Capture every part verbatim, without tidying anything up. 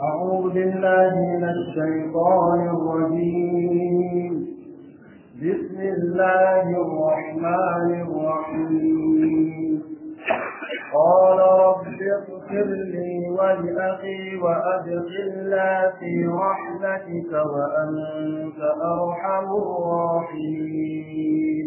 أعوذ بالله من الشيطان الرجيم. بسم الله الرحمن الرحيم. قال رب اغفر لي ولأخي وأدخلنا في رحمتك وأنت أرحم الراحمين.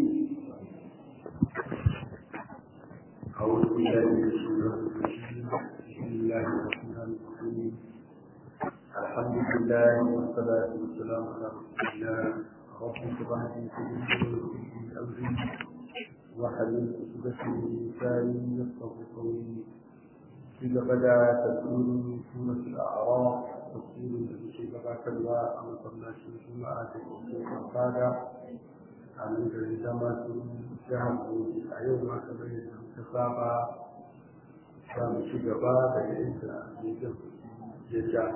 أعوذ بالله من الشيطان الرجيم. بسم الله الرحمن الرحيم. الحمد لله والصلاة والسلام على رسول الله. رب اشرح لي صدري ويسر لي أمري واحلل عقدة من لساني يفقهوا قولي. إذا بدا تفسير سورة الأعراف تفسير الذي بدا الله أن صلى ثم آتي القادة عن الجماعة شهر اليوم كما يتسابع كان شجبا بإنسان يجب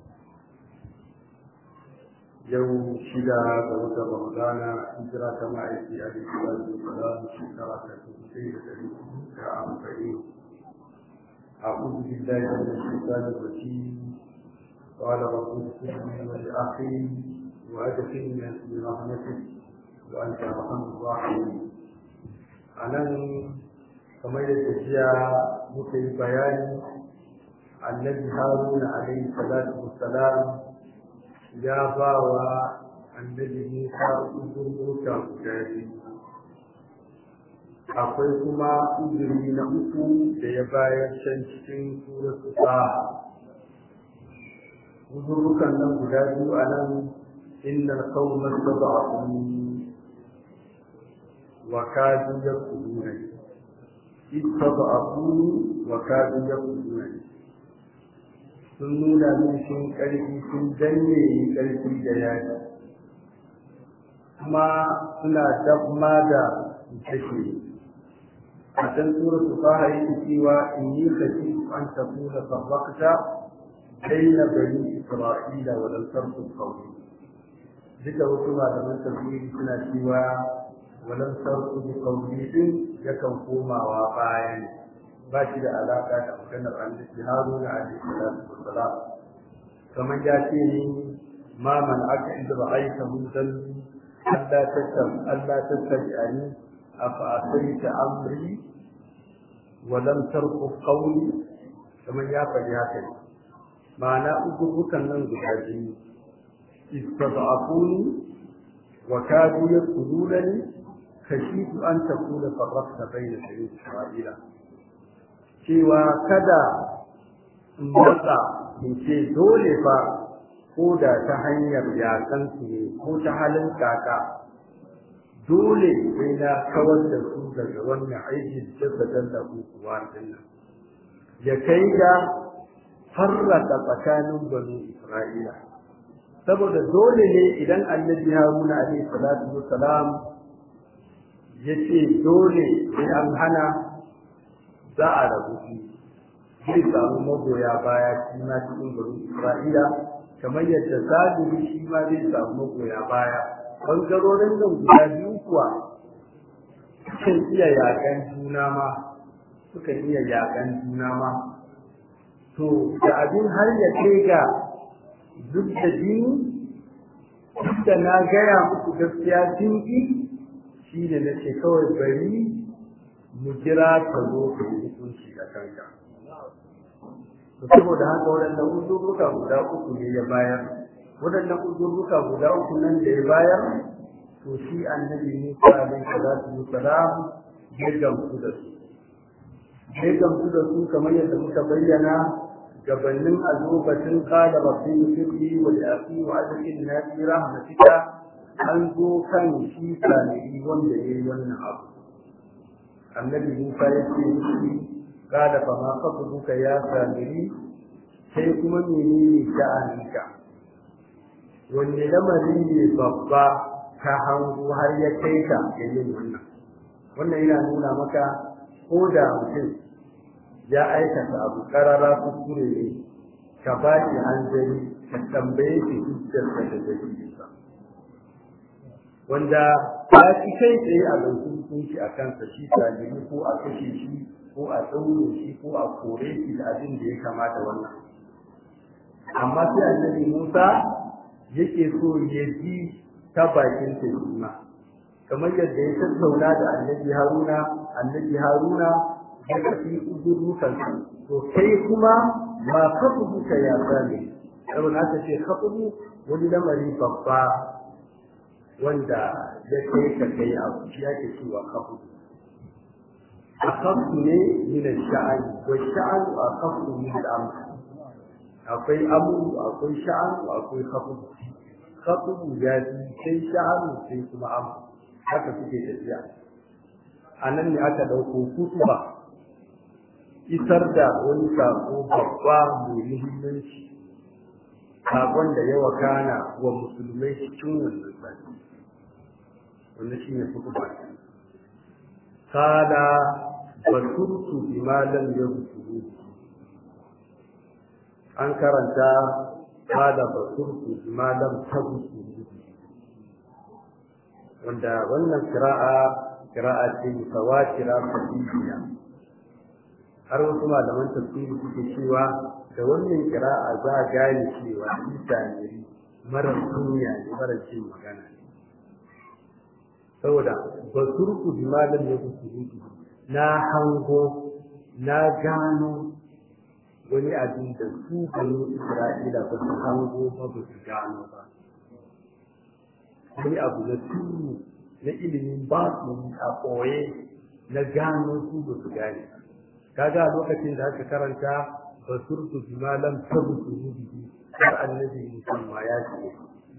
يوم شدا بوجه رمضان هجرة كما يأتي عليه الصلاة والسلام شكرا كثير كأربعين. أعوذ بالله من الشيطان الرجيم. قال رب اغفر لي ولأخي وأدخلنا في رحمتك وأنت أرحم الراحمين. أنا كما يتجيء مكي بيان النبي هارون عليه الصلاة والسلام يا باوى النبي موسى أذرك جاهي akwai kuma uzuri na uku da ya bayar can cikin suratul taha. Uzurukan nan guda biyu a nan innal qawma tad'afuni wa kadu yaquluna ittad'afuni wa kadu yaquluna sun nuna min sun ƙarfi sun danne ƙarfi da yaji kuma suna dabma da take a can suratul taha yake cewa inni khashitu an takuna farraqta bayna bani isra'ila wa lam tarqub qawli. duka wasu malaman tafsiri suna cewa wa lam tarqub qawli din yakan komawa bayan ba shi da alaka da maganar annabi Haruna alaihi salatu wassalam kamar ya ce ni ma man aka inda ra'aita mudan Allah tattab Allah tattabi'ani afa asaita amri wa lam tarqub qawli kamar ya faɗi haka ma'ana uzurukan nan guda biyu istad'afuni wa kadu yaqulunani khashitu an takuna farraqta bayna bani isra'ila cewa kada in matsa in ce dole fa ko da ta hanyar yakan su ne ko ta halin kaka dole sai na kawar da su daga wannan aikin jasadan da kuwa dinnan ya kai ga farraka tsakanin banu Isra'ila saboda dole ne idan annabi Haruna alaihi salatu wassalam yace dole sai an hana za a rabu shi zai samu magoya baya shi ma cikin banu Isra'ila kamar yadda Sadiq shi ma zai samu magoya baya bangarorin nan guda biyu kuwa sukan iya yakan juna ma sukan iya yakan juna ma to da abin har ya kai ga duk da jini duk da na gaya muku gaskiya jinki shi ne na ce kawai bari mu jira ka zo ka yi hukunci da kanka saboda haka waɗannan uzurruka guda uku ne ya bayar waɗannan uzurruka guda uku nan da ya bayar to shi annabi Musa alaihi salatu wassalam ya gamsu da su ya gamsu da su kamar yadda muka bayyana gabanin a lokacin kada rasul sirri wa yaqi wa adkin nasi rahmatika an zo kan shi sani wanda yayi wannan abu annabi Musa ya ce shi kada fa ma qatuka ya sani sai kuma menene sha'aninka wanne lamari ne babba ka hango har ya kai ka yin wannan wannan yana nuna maka ko da mutum ya aikata abu karara kuskure ne ka ba shi hanzari ka tambaye shi hujjar da dalilinsa wanda ya ci kai tsaye a ɗauki hukunci a kansa shi tajiri ko a kashe shi ko a ɗaure shi ko a kore shi da abin da ya kamata wannan amma sai annabi Musa yake so ya ji ta bakin ta kuma kamar yadda ya tattauna da annabi Haruna annabi Haruna ya kafi uzurukan to kai kuma ma kafuka ya sani saboda aka ce kafu wani lamari babba wanda ya kai ka kai abu shi ake cewa kafu akafu ne min al-sha'an wa sha'an akafu min al-amr akwai abu akwai sha'an akwai kafu kafu ya sai sha'an sai kuma abu haka suke tafiya anan ne aka dauko kutuba isar da wani sako babba mai muhimmanci sakon da ya wakana wa musulmai cikin wannan sati wanda shi ne kutuba kada basurtu bima lam yabsuru an karanta kada basurtu bima lam tabsuru wanda wannan qira'a qira'a ce mutawatira fadiyya har wasu malaman tafsiri suke cewa da wannan qira'a za a gane cewa Isa ne mara kunya ne mara cin magana saboda basurku bima lam yabsuru na hango na gano wani abin da su banu Isra'ila ba su hango ba ba su gano ba wani abu na turu na ilimin basu a ɓoye na gano su ba su gane kaga lokacin da aka karanta basurtu bima lam tabsuru bihi har annabi musamman ya ce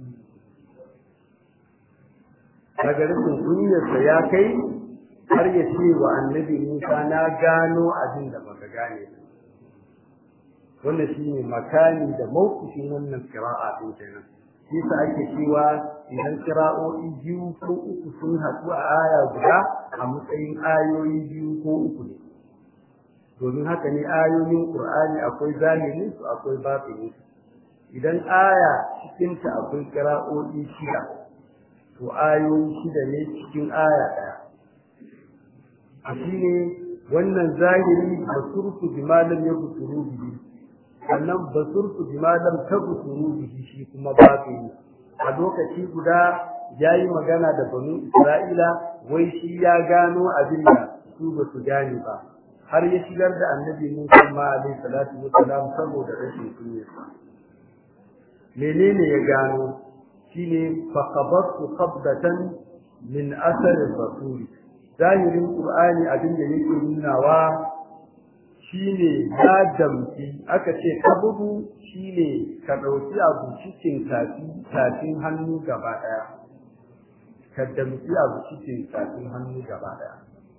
kaga rufin kunyarsa ya kai har ya ce wa annabi Musa na gano abin da baka gane wannan shine makani da mawqifin wannan qira'a din kenan shi sa ake cewa idan qira'o'i biyu ko uku sun haɗu a aya guda a matsayin ayoyi biyu ko uku ne domin haka ne ayoyin Qur'ani akwai zahiri su akwai batini idan aya cikin ta akwai qira'o'i shida to ayoyi shida ne cikin aya ɗaya a shine wannan zahiri basurtu bima lam yabsuru bihi sannan basurtu bima lam tabsuru bihi shi kuma batini a lokaci guda yayi magana da banu Isra'ila wai shi ya gano abin da su ba su gane ba har ya shigar da annabi Musa ma alaihi salatu wassalam saboda rashin kunya menene ya gano shine fa qabattu qabdatan min athar rasul zahirin qur'ani abin da yake nunawa shine ya damki aka ce kabudu shine ka dauki abu cikin tafi tafin hannu gaba daya ka damki abu cikin tafin hannu gaba daya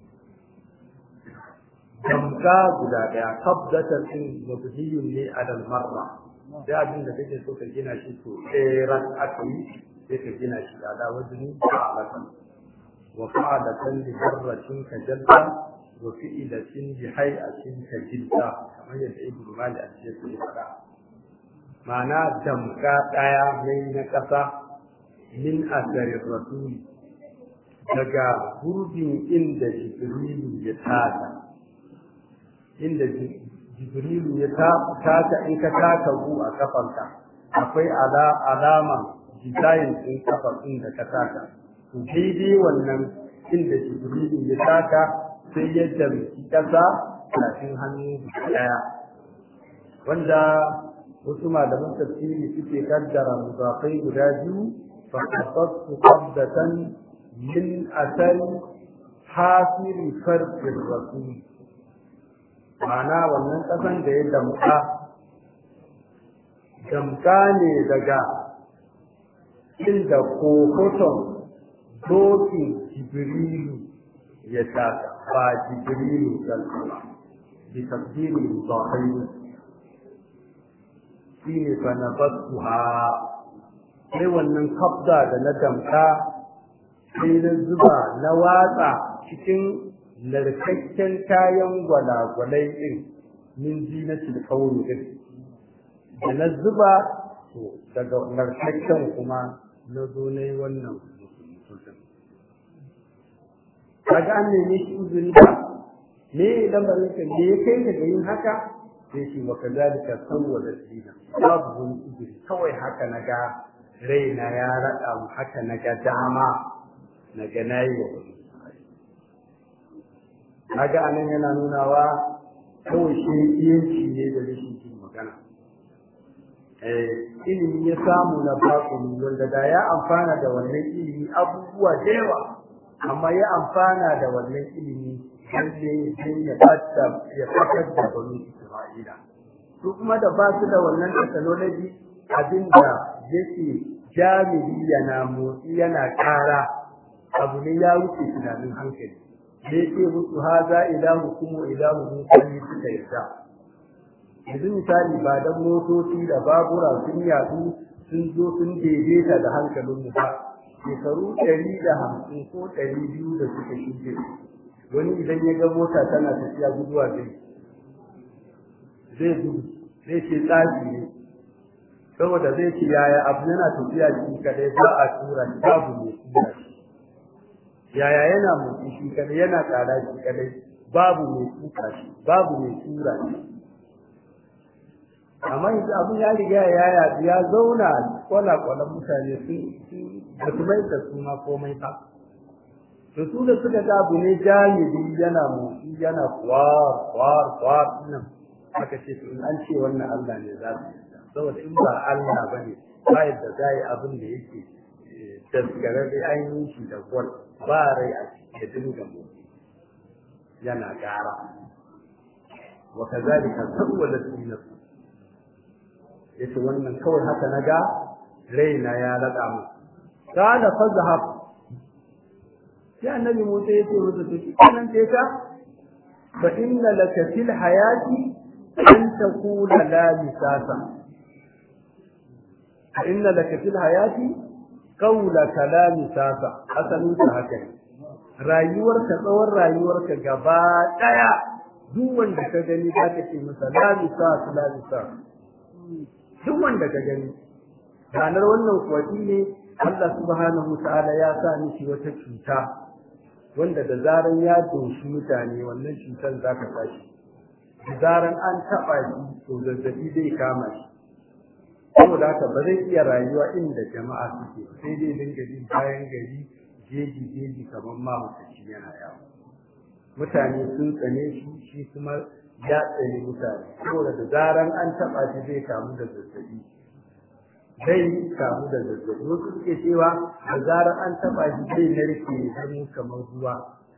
damka guda daya qabdatan in mabdiyun ne adal marra da abin da kake so ka gina shi to ran akai sai ka gina shi da wajini alatan wa fa'adatan li darratin ka jalta wa fi'ilatin bi hay'atin ka jilta kamar yadda ibnu mali a cikin ya faɗa ma'ana damka daya mai na kasa min asari rasul daga gurbin inda jibrilu ya tada inda jibrilu ya taka in ka taka gu a kafanka akwai ala alama design din kafar din da ka taka to daidai wannan inda jibrilu ya taka sai ya damki kasa kafin hannu daya wanda wasu malaman tafsiri suke kaddara mudafai guda biyu fa qaddatu qabdatan min asari hasiri farqir rasul ma'ana wannan ƙasan da ya damka damka ne daga inda kokoton dokin jibrilu ya taka ba jibrilu sallallahu bi tafsiri mudafai shi ne fa nabattuha sai wannan kabda da na damka sai na zuba na watsa cikin narkakken kayan gwalagwalai ɗin min zinatul qawmi din da na zuba to daga narkakken kuma na zo na yi wannan mutum kaga an neme shi uzuri ba me lamarin ka me ya kai ka ga yin haka sai shi wa kazalika sawwala dina babu wani izini kawai haka naga raina ya rada mu haka naga dama naga nayi wa kaga anan yana nunawa kawai shi yanci ne da rashin jin magana eh ilimi ya samu na bakuni wanda da ya amfana da wannan ilimi abubuwa da yawa amma ya amfana da wannan ilimi lalle sai ya fata ya fakar da bani Isra'ila su kuma da ba su da wannan technology abinda yake jami'i yana motsi yana kara abu ne ya wuce tunanin hankali da yake musu haza ilahu kuma ilahu musali suka yarda yanzu misali ba dan motoci da babura sun yadu sun zo sun daidaita da hankalin mu ba shekaru ɗari da hamsin ko ɗari biyu da suka shige wani idan ya ga mota tana tafiya guduwa zai zai gudu zai ce tsaki ne saboda zai ce yaya abu yana tafiya shi kadai ba a tura shi babu ne tura shi yaya yana motsi shi kadai yana tsada shi kadai babu mai tuka shi babu mai tura shi amma yanzu abin ya riga ya ya zauna kwala-kwalan mutane sun da su mai da suna komai fa to su da suka ga abu ne jami'i yana motsi yana kwar kwar kwar nan aka ce in an ce wannan Allah ne za su yi saboda in ba Allah ba ne ba yadda za yi abin da yake daskare da an yi shi da gwal ba rai a cikin dinga motsi yana gara wa kazalika sawwala nafsi yace wannan kawai haka naga raina ya rada mu kana fazhab ya annabi Musa yace masa to kenan sai ka fa inna laka fil hayati an taqula la misasa fa inna laka fil hayati qawla kalami sasa asalin ta haka rayuwarka tsawon rayuwarka gaba daya duk wanda ka gani ka ce masa la misasa la misasa duk wanda ka gani ranar wannan kwati ne Allah subhanahu ta'ala ya sa miki wata cuta wanda da zaran ya doshi mutane wannan cutar za ka tashi da zaran an taba shi to zazzabi zai kama shi saboda haka ba zai iya rayuwa inda jama'a suke sai dai dinga jin bayan gari jeji jeji kamar ma mutaci yana yawo mutane sun tsane shi shi kuma ya tsane mutane saboda da zaran an taba shi zai kamu da zazzabi zai kamu da zazzabi wasu suke cewa da zaran an taba shi zai narke hannu kamar ruwa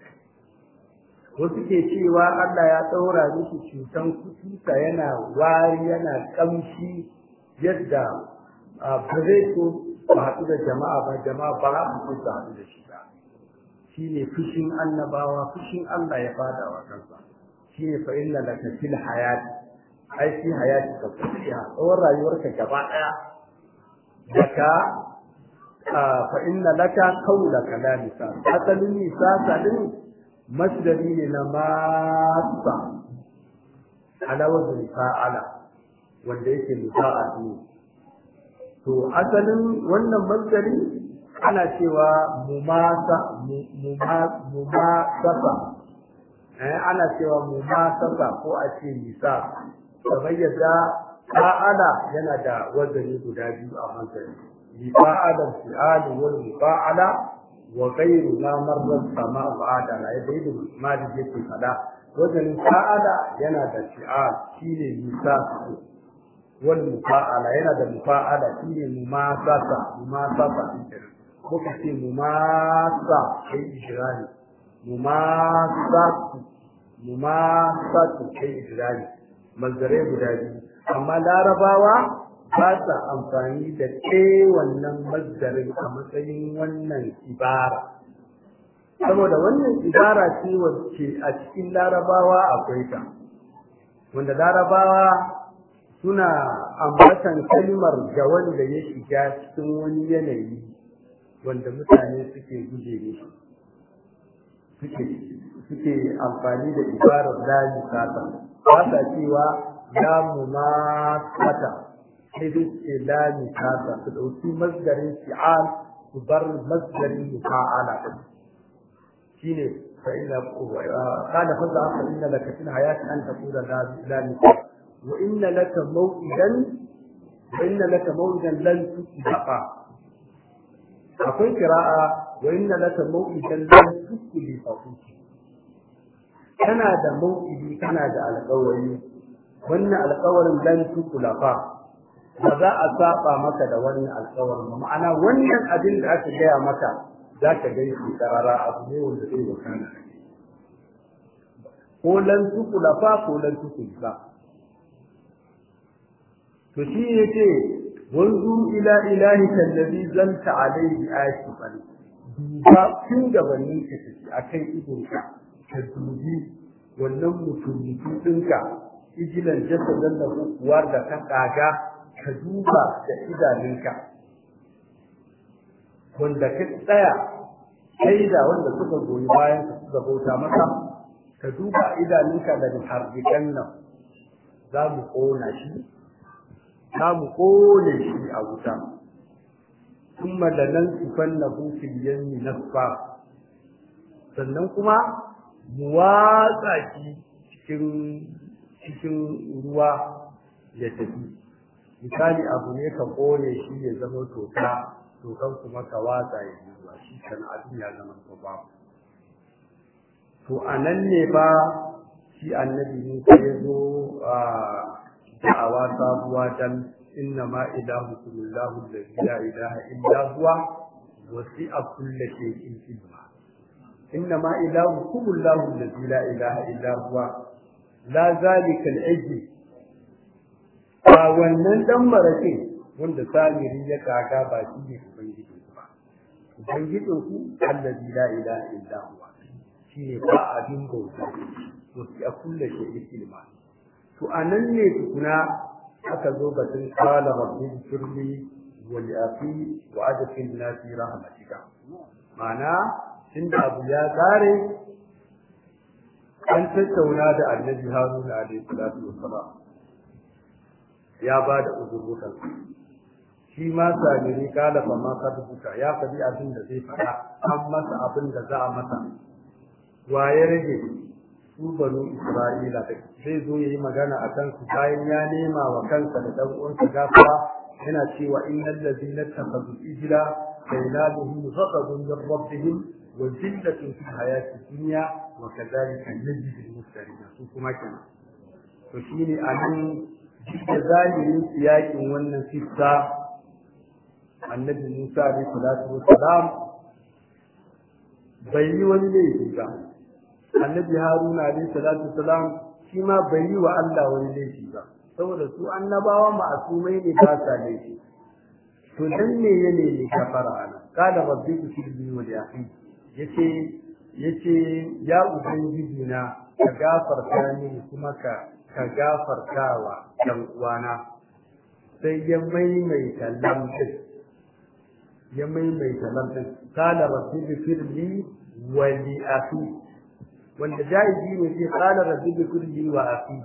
wasu ke cewa Allah ya ɗaura miki cutan kuturta yana wari yana kamshi yadda ba zai so ba haɗu da jama'a ba jama'a ba za su so haɗu da shi ba shi ne fushin annabawa fushin Allah ya fada wa kansa shi ne fa inna laka fil hayati ai fi hayati ka kusiya tsawon rayuwarka gaba ɗaya daga fa inna laka qawla kalamika asalin nisa sadin masdari ne na masa ala wazn fa'ala wanda yake muta'a ne to asalin wannan masdari ana cewa mumasa mumasafa eh ana cewa mumasafa ko a ce nisa kamar yadda fa'ala yana da wazani guda biyu a masdari fa'ala fi'al wal mufa'ala wa ghayru ma marra sama ba'da la yadda ma da yake fada wazanin fa'ala yana da fi'al shine nisa wal mufa'ala yana da mufa'ala shine mumasasa mumasasa ko kace mumasa kai ijrani mumasatu mumasatu kai ijrani mazare guda biyu amma larabawa ba sa amfani da ke wannan mazdarin a matsayin wannan ibara saboda wannan ibara ce wacce a cikin larabawa akwai ta wanda larabawa suna ambatan kalmar ga wanda ya shiga cikin wani yanayi wanda mutane suke guje mishi suke suke amfani da ibarar la misata ba sa cewa la mumasata sai dai ce la misata su dauki masdarin fi'al su bar masdarin mufa'ala shine fa inna qala fa inna laka fil hayati an taqula la la misata wa inna laka maw'idan wa inna laka maw'idan lan tuqafa akwai qira'a wa inna laka maw'idan lan tuqafa kana da maw'idi kana da alƙawari wannan alƙawarin lan tuqafa ba za a saba maka da wannan alƙawarin ba ma'ana wannan abin da aka gaya maka za ka gaishe karara abu ne wanda zai wakana ko lan tuqafa ko lan tuqafa to shi yace wanzu ila ilahika allazi zanta alayhi ashifan duba tun gabanin ka tafi akan idonka ka dubi wannan mutum ɗinka ijilan jasadan da kuwar da ka kaga ka duba da idanunka wanda ka tsaya sai da wanda suka goyi bayan ka suka bauta maka ka duba idanunka da harbikan nan za mu kona shi za mu kone shi a wuta kuma da nan sifan na hufin yanni nasfa sannan kuma mu watsa shi cikin cikin ruwa ya tafi misali abu ne ka kone shi ya zama toka tokan kuma ka watsa ya zuwa shi kan abin ya zama to ba to anan ne ba shi annabi ne ya zo a da'awa sabuwa dan inna ma ilahukum illahu allazi la ilaha illa huwa wasi'a kulli shay'in ilma inna ma ilahukum illahu allazi la ilaha illa huwa la zalika al-ajl ba wannan dan marake wanda samiri ya kaga ba shi ne ubangiji ba ubangijin ku allazi la ilaha illa huwa shine ba abin bauta wasi'a kulli shay'in ilma to anan ne tukuna aka zo batun qala rabbi firli wa li afi wa adkhilna fi rahmatika ma'ana inda abu ya tsare an tattauna da annabi haruna alaihi salatu wassalam ya ba da uzurrukan shi ma samiri kala fa ma kadbuka ya fadi abin da zai fada an masa abin da za a masa waye rage su banu Isra'ila zai zo yayi magana akan su bayan ya nema wa kansa da dan uwansa gafara yana cewa innal ladina takhadhu ijla sayladuhum ghadabun min rabbihim wa zillatun fil hayati dunya wa kadhalika najzi al muftarin su kuma kenan to shine anan da zahirin siyakin wannan sissa annabi Musa alaihi salatu wassalam bai yi wani laifi ba annabi haruna alayhi salatu wasalam shi ma bai yi wa Allah wani laifi ba saboda su annabawa ma'asumai ne ba sa laifi to dan ne yane ne kafara ana kada rabbi kulli wa yaqin yace yace ya ubangiji na ka gafarta ni kuma ka ka gafartawa dan uwana sai ya maimaita lamɗin ya maimaita lamɗin kada rabbi kulli wa yaqin wanda jaizi ne sai qala rabbi kulli wa afi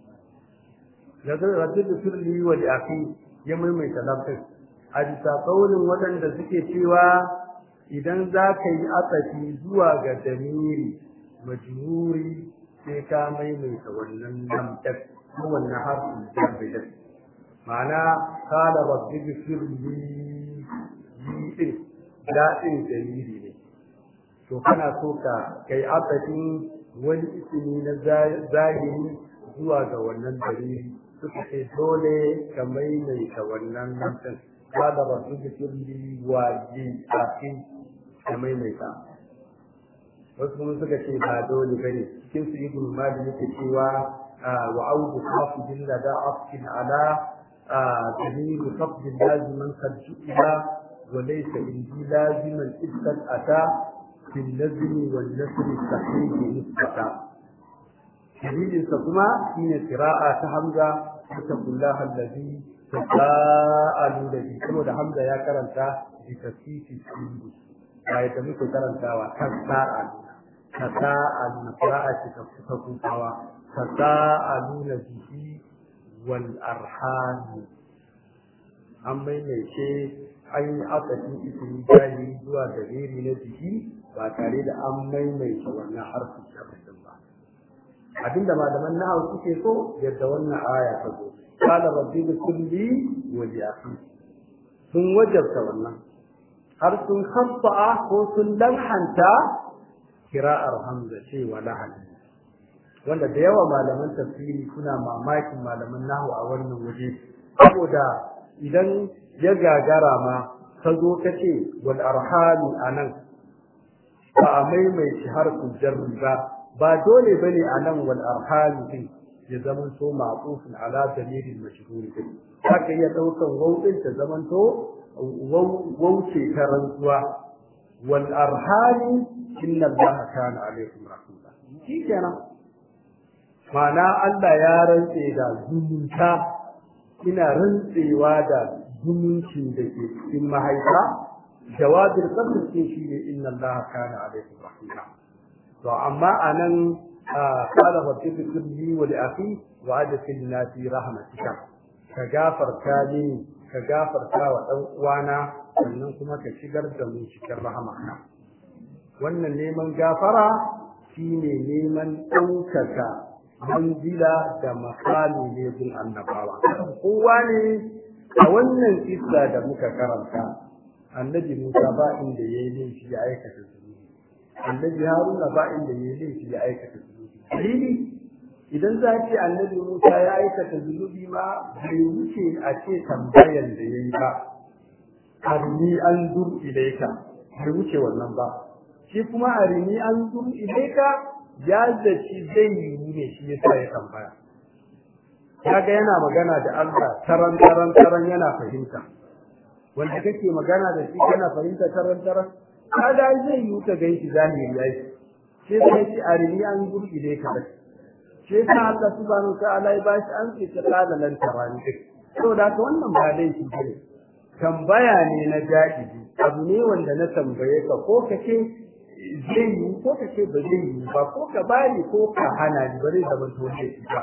rabbi kulli wa afi ya maimaita lafazin a bisa kaulin wadanda suke cewa idan za ka yi asafi zuwa ga damiri majhuri sai ka maimaita wannan lamtar ko wannan harfin jabida ma'ana qala rabbi kulli yi da'in damiri ne to kana so ka kai akadin wani ismi na zahiri zuwa ga wannan dalili suka ce dole ka maimaita wannan nan kada ba su da kirli waji afi ka maimaita wasu mun suka ce ba dole bane cikin su ibn malik yake cewa wa audu khafidin la da afkin ala dalil khafd laziman qad ila wa laysa indi laziman iskat ata في النزل والنسل الصحيح نسبة دليل سكما من قراءة حمزة اتقوا الله الذي تساءلون به كما حمزة يا كرنتا بتسييف السين لا يتمك كرنتا وتساءلون تساءلون قراءة تفكوا تساءلون به والأرحام أما يشي an yi akashin ismi jahili zuwa dalili na jiki ba tare da an maimaita wannan harfin shafin ba abinda malaman nahawu suke so yadda wannan aya ta zo qala rabbi kulli wa li akhi sun wajabta wannan har sun khaffa ko sun lanhanta kira'ar hamza ce wa lahani wanda da yawa malaman tafsiri suna mamakin malaman nahwu a wannan waje saboda idan ya gagara ma ka zo ka ce wal arhami anan ba a maimaici harfin jarri ba ba dole bane anan wal arhami din ya zaman to ma'tufun ala damirin majhul din haka ya daukan wawdin ta zaman to wauce ta rantsuwa wal arhami inna allaha kana alaykum raqiba shikenan mana Allah ya rantse da zumunta ina rantsewa da zumuncin da ke cikin mahaifa jawabin qasr ce shi ne inna allaha kana alaykum raqiba to amma anan qala rabbi kulli wa li akhi wa adkhilna fi rahmatika ka gafarta ni ka gafarta wa dan uwana sannan kuma ka shigar da mu cikin rahmarka wannan neman gafara shine neman daukaka manzila da makami ne gun annabawa kowa ne a wannan kissa da muka karanta annabi Musa ba inda yayi laifi ya aikata zunubi annabi Haruna ba inda yayi laifi ya aikata zunubi dalili idan za ce annabi Musa ya aikata zunubi ma bai wuce a ce tambayan da yayi ba arini an dur ilaika bai wuce wannan ba shi kuma arini an dur ilaika ya zaci zai yi ne shi yasa ya tambaya kaga yana magana da Allah taran taran taran yana fahimta wanda kake magana da shi kana fahimta taran taran kaga zai yi ka ganshi zahiri yayi sai sai ci arini an dur ilaika sai sa Allah subhanahu wa ta'ala ya bashi an ce ta kala lan tarani saboda haka wannan ba dai shi ne tambaya ne na jahili abu ne wanda na tambaye ka ko kace zai yi ko kace ba zai yi ba ko ka bani ko ka hana ni bare da ban toce shi ba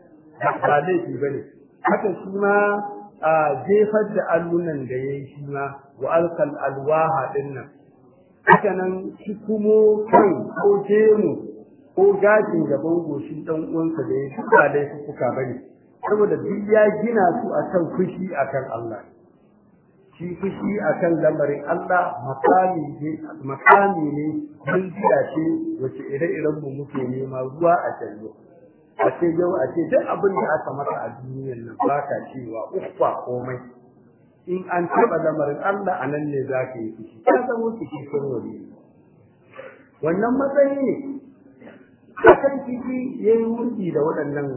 ba dai shi bane haka shi ma a jefar da allunan da yayi shi ma wa alqal alwaha dinnan haka nan shi kuma kan ko jemu ko gashin gaban goshin dan uwansa da ya shuka da su kuka bane saboda duk ya gina su akan fushi akan Allah shi fushi akan lamarin Allah makami ne makami ne mun jira ce wace ire-iren mu muke nema ruwa a jallo a ce yau a ce duk abin da aka maka a duniyar nan baka cewa uffa komai in an taba lamarin Allah anan ne zaka yi fushi ka zama fushi kun wani wannan matsayi ne akan kifi yayi wurdi da waɗannan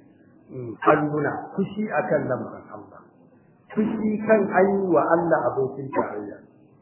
alluna fushi akan lamarin Allah fushi kan ayi wa Allah abokin tarayya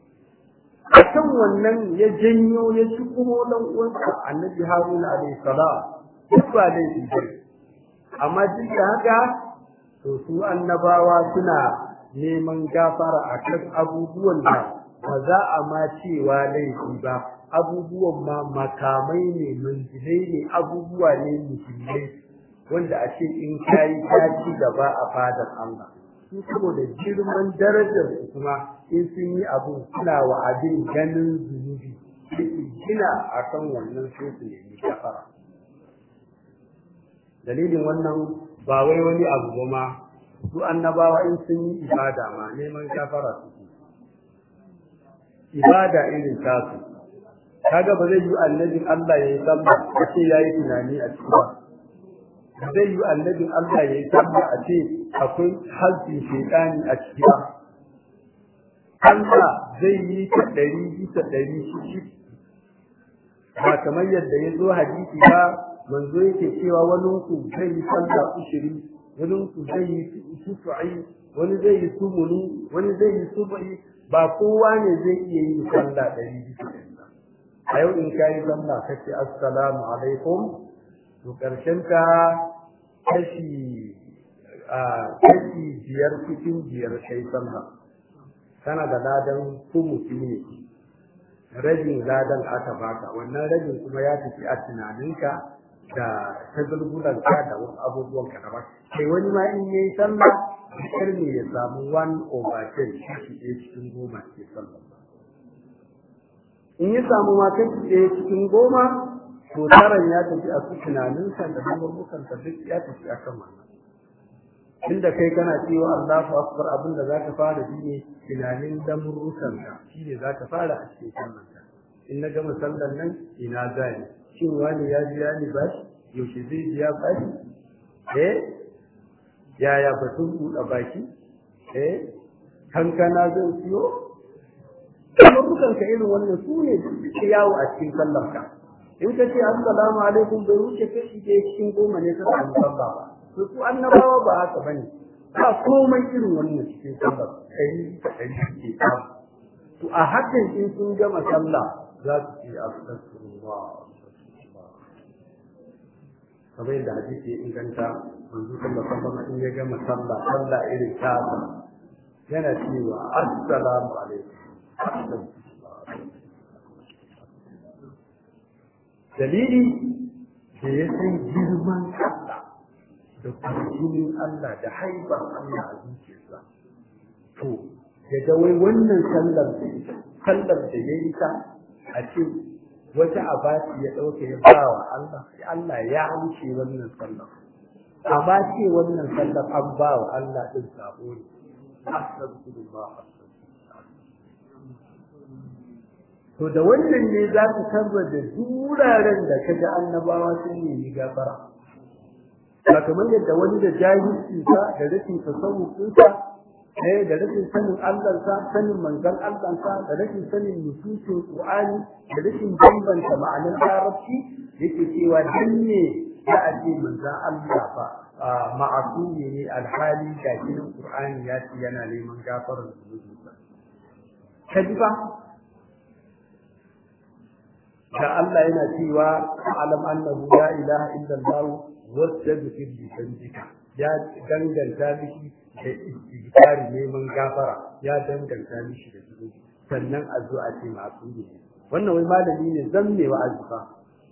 akan wannan ya janyo ya ci kuma dan uwansa Annabi Haruna alaihi salam duk ba da shi amma duk da haka to su annabawa suna neman gafara akan abubuwan da ba za a ma cewa laifi ba abubuwan ma makamai ne manzilai ne abubuwa ne muhimmai wanda a ce in kayi ta ci gaba a fadar Allah su saboda girman darajar su kuma in sun yi abu suna wa abin ganin zunubi su gina akan wannan sai su nemi gafara dalilin wannan ba wai wani abu ba ma su annabawa in sun yi ibada ma neman gafara su ibada irin tasu kaga ba zai yi annabin Allah yayi sallah a ce yayi tunani a ciki ba zai yi annabin Allah yayi sallah a ce akwai halin shaytani a ciki ba Allah zai yi ta dari bisa dari shi ba kamar yadda ya zo hadisi ba manzo yake cewa wani ku zai yi sallah ushiri wani ku zai yi sufu'i wani zai yi sumuni wani zai yi sufu'i ba kowa ne zai iya yin sallah dari bisa dari a yau in ka yi sallah kace assalamu alaikum to karshen ka kashi a kashi biyar cikin biyar kai sallah kana da ladan kumuti ne rajin ladan aka baka wannan rajin kuma ya tafi a tunaninka da tagulgulanka da wasu abubuwan ka daban kai wani ma in yayi sallah kar ne ya samu one over ten kashi ɗaya cikin goma ke sallah in ya samu matan ɗaya cikin goma to taran ya tafi a su tunaninsa da lamurbukansa duk ya tafi a kan wannan inda kai kana cewa Allahu akbar abin da zaka fara shi ne tunanin lamurbukanka shi ne zaka fara a cikin sallanka in na gama sallan nan ina zani shin wani ya biya ni bashi yaushe zai biya bashi eh yaya batun buɗe baki eh kankana zai siyo lamurbukanka irin wannan su ne duk yawo a cikin sallarka in ka ce assalamu alaikum bai wuce kashi ɗaya cikin goma ne ka samu sallah ba to su annabawa ba haka bane ba komai irin wannan cikin sallah kai ka kai ke samu to a hakan in sun gama sallah za su ce astaghfirullah kamar yadda hadisi ya inganta manzo sallallahu alaihi wasallam in ya gama sallah sallah irin ta yana cewa assalamu alaikum dalili da ya san girman Allah da kwarjinin Allah da haifar Allah a zuciyarsa to ya ga wai wannan sallar da sallar da ya yi ta a ce wata abati ya ɗauke ya ba wa Allah Allah ya amce wannan sallar amma ce wannan sallar an ba wa Allah ɗin sabo ne astaghfirullah to da wannan ne za ka tabbata duraren da kaga annabawa sun yi gafara ba kamar yadda wani da jahilci sa da rashin tasawufin sa eh da rashin sanin Allah sa sanin manzon Allah sa da rashin sanin nususin Qur'ani da rashin bambanta ma'anar Larabci yake cewa dan ne za a ce manzon Allah fa ma'asumi ne alhali ga cikin Qur'ani ya ce yana neman gafarar zunubi kaji ba da Allah yana cewa alam annahu la ilaha illa Allah wastaghfir li dhanbika ya danganta miki da istighfari neman gafara ya danganta miki da zunubi sannan a zo a ce masu ne wannan wai malami ne zamme wa azufa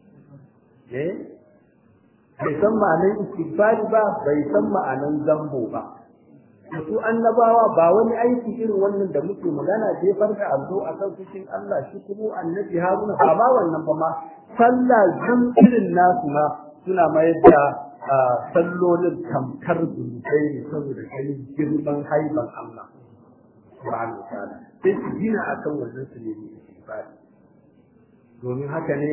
eh bai san ma'anar istighfari ba bai san ma'anar zambo ba su annabawa ba wani aiki irin wannan da muke magana je farka azo a kan cikin Allah shi kuma annabi Haruna ba ma wannan ba ma sallah zan irin nasu ma suna mayar da sallolin tamkar zunubai ne saboda kai girman haiban Allah subhanahu wa ta'ala sai su gina akan wannan su ne istighfar domin haka ne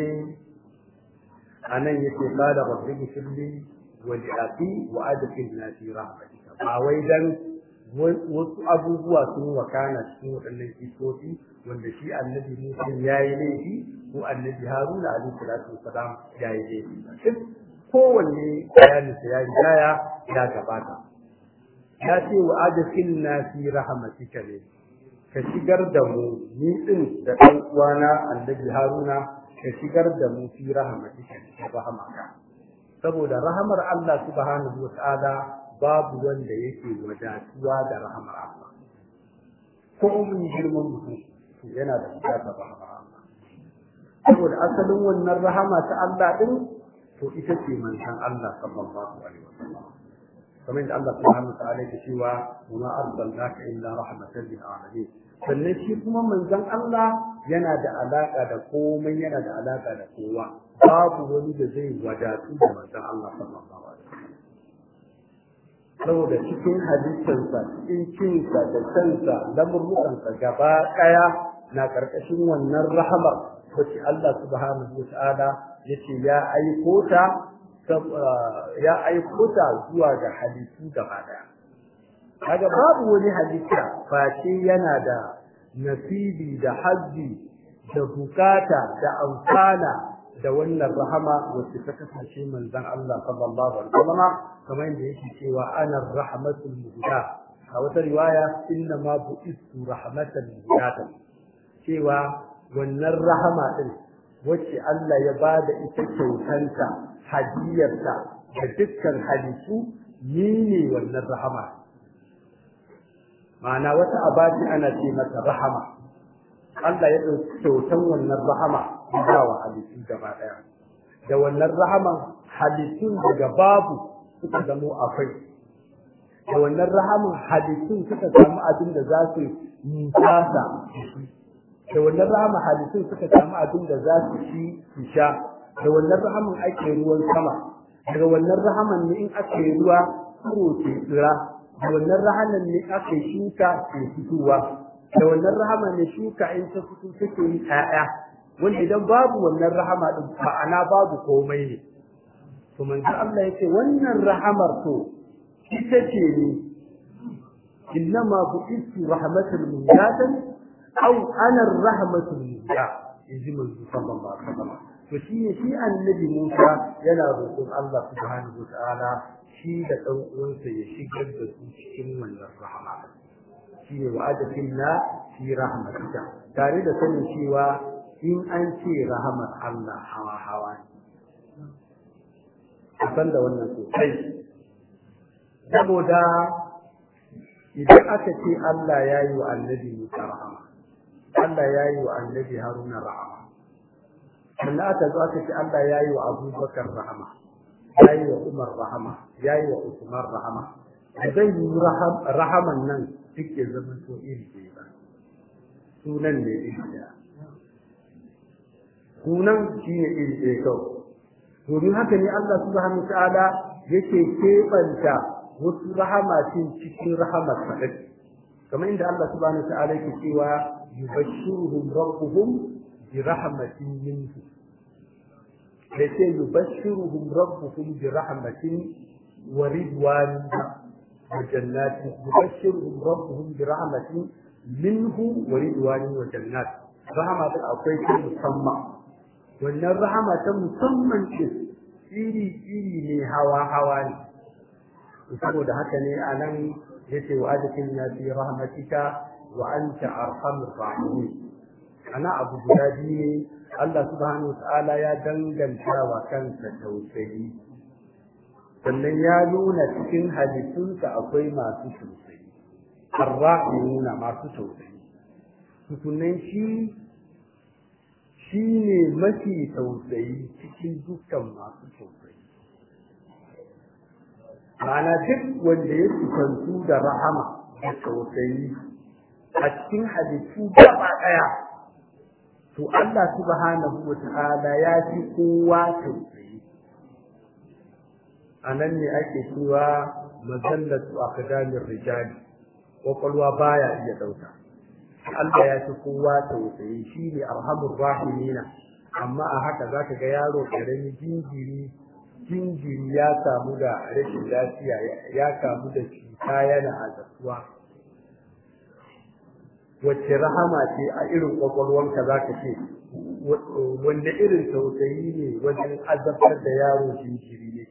anan yake qala rabbi firli wa li'aqi wa adkhilna fi rahmatika ba wai dan wasu abubuwa sun wakana cikin waɗannan kisofi wanda shi annabi Musa ya yi laifi ko annabi Haruna alaihi salatu wasalam ya yi laifi duk kowanne bayanin sa ya riga ya gabata ya ce wa adkhilna fi rahmatika ne ka shigar da mu ni din da ɗan uwana annabi Haruna ka shigar da mu fi rahmatika da rahamaka saboda rahamar Allah subhanahu wa ta'ala babu wanda yake wadatuwa da rahamar Allah ko mun girman mutum yana da bukatar rahamar Allah saboda asalin wannan rahama ta Allah din to ita ce manzon Allah sallallahu alaihi wasallam kamar da Allah subhanahu wa ta'ala yake cewa wa ma arsalnaka illa rahmatan lil alamin sannan shi kuma manzon Allah yana da alaka da komai yana da alaka da kowa babu wani da zai wadatu da manzon Allah sallallahu alaihi wasallam saboda cikin halittarsa cikin cinsa da kansa lamurmukansa gaba ɗaya na ƙarƙashin wannan rahamar wacce Allah subhanahu wa ta'ala yace ya aiko ta ya aiko ta zuwa ga halittu gaba ɗaya kaga babu wani halitta face yana da nasibi da hazzi da bukata da amfana da wannan rahama wacce ta kasance manzon Allah sallallahu alaihi wasallam kamar yadda yake cewa ana rahmatul muhda a wata riwaya inna ma bu'istu rahmatan muhdatan cewa wannan rahama din wacce Allah ya bada ita kyautanta hadiyarta ga dukkan halittu ni ne wannan rahama ma'ana wata abati ana ce mata rahama Allah ya dauki kyautan wannan rahama da wa halittu gaba daya da wannan rahaman halittun daga babu suka zamo akwai da wannan rahaman halittun suka samu abin da za su yi tasa da wannan rahaman halittun suka samu abin da za su ci su sha da wannan rahaman ake ruwan sama daga wannan rahaman ne in ake ruwa tsiro ke tsira da wannan rahaman ne ake shuka ke fitowa da wannan rahaman ne shuka in ta fito take yi ƴaƴa wanda idan babu wannan rahama din ma'ana babu komai ne to manzo Allah yace wannan rahamar to ita ce ne innama bu'istu rahmatan mujatan aw ana ar-rahmatul mujat inji manzo sallallahu alaihi wasallam to shi ne shi annabi Musa yana roƙon Allah subhanahu wataala shi da ɗan uwansa ya shigar da su cikin wannan rahama shi ne wa'adatillah fi rahmatika tare da sanin cewa in an ce rahamar Allah hawa hawa ne a san da wannan sosai saboda idan aka ce Allah ya yi wa annabi Musa rahama Allah ya yi wa annabi Haruna rahama sannan aka zo aka ce Allah ya yi wa Abubakar rahama ya yi wa Umar rahama ya yi wa Usman rahama zai yi rahaman nan duk ya zama so iri ɗaya ba sunan ne iri ɗaya sunan shi ne iri ɗaya kawai domin haka ne Allah subhanahu wa ta'ala yake keɓanta wasu rahamatin cikin rahamar kaɗai kamar inda Allah subhanahu wa ta'ala yake cewa yubashshiruhum rabbuhum bi rahmatin minhu yace yubashshiruhum rabbuhum bi rahmatin wa ridwanin wa jannatin yubashshiruhum rabbuhum bi rahmatin minhu wa ridwanin wa jannat rahama ta akwai ta musamman wannan rahama ta musamman ce iri iri ne hawa hawa ne saboda haka ne anan yace wa adkhilna fi rahmatika wa anta arhamur rahimin ana abu guda biyu ne Allah subhanahu wataala ya danganta wa kansa tausayi sannan ya nuna cikin halittunsa akwai masu tausayi arrahimuna masu tausayi tukunan shi shi ne mafi tausayi cikin dukkan masu tausayi ma'ana duk wanda ya kusantu da rahama da tausayi a cikin halittu gaba ɗaya to Allah subhanahu wa ta'ala ya fi kowa tausayi a nan ne ake cewa mazallatu aqdamir rijali kwakwalwa baya iya ɗauka Allah ya fi kowa tausayi shi ne arhamur rahimina amma a haka zaka ga yaro karami jinjiri jinjiri ya samu da rashin lafiya ya kamu da cuta yana azabtuwa wacce rahama ce a irin kwakwalwanka za ka ce wanda irin tausayi ne wajen azabtar da yaro jinjiri ne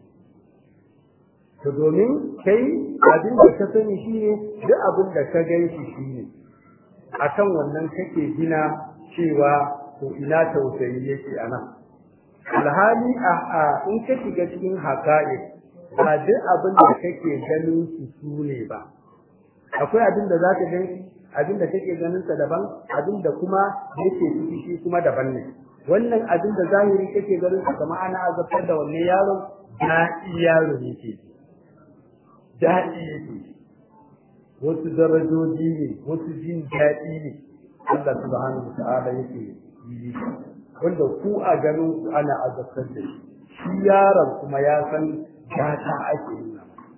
to domin kai abin da ka sani shi ne duk abin da ka gan shi shi ne akan wannan kake gina cewa to ina tausayi yake a nan alhali a in ka shiga cikin haka'i ba duk abin da kake ganin su su ne ba akwai abin da za ka gan abin da kake ganin sa daban abin da kuma yake ciki shi kuma daban ne wannan abin da zahiri kake ganin sa kamar ana azabtar da wannan yaron daɗi yaro yake daɗi yake wasu darajoji ne wasu jin daɗi ne Allah subhanahu wa ta'ala yake yi wanda ku a ganin ku ana azabtar da shi shi yaron kuma ya san gata ake yi